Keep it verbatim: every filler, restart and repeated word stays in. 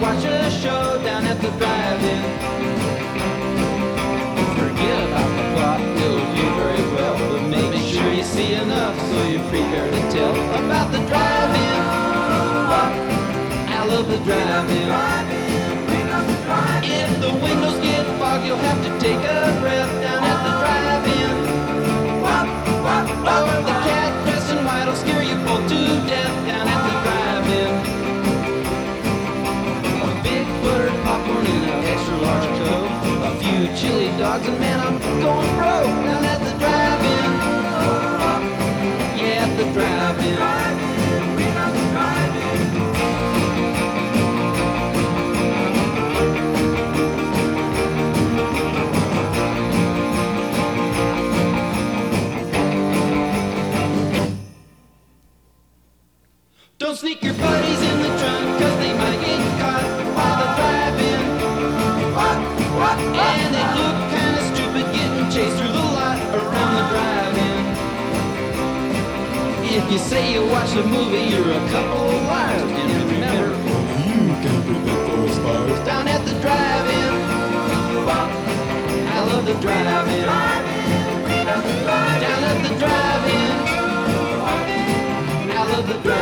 watch a show down at the drive-in. Forget about the plot, it'll do very well, but make sure you see enough so you're prepared to tell about the drive-in. I love the drive-in. If the windows get fogged, you'll have to take a breath down at the drive-in. Oh, the cat dressed in white will scare you both to death down at the drive-in. A big buttered popcorn in an extra large Coke, a few chili dogs, and man, I'm going broke down at the drive-in. Yeah, at the drive-in. Don't sneak your buddies in the trunk, cause they might get caught while they're driving. And they look kinda stupid getting chased through the lot around the drive-in. If you say you watched a movie, you're a couple of liars. And remember, You can prevent those fires. down at the drive-in, I love the drive-in. Down at the drive-in, I love the drive-in.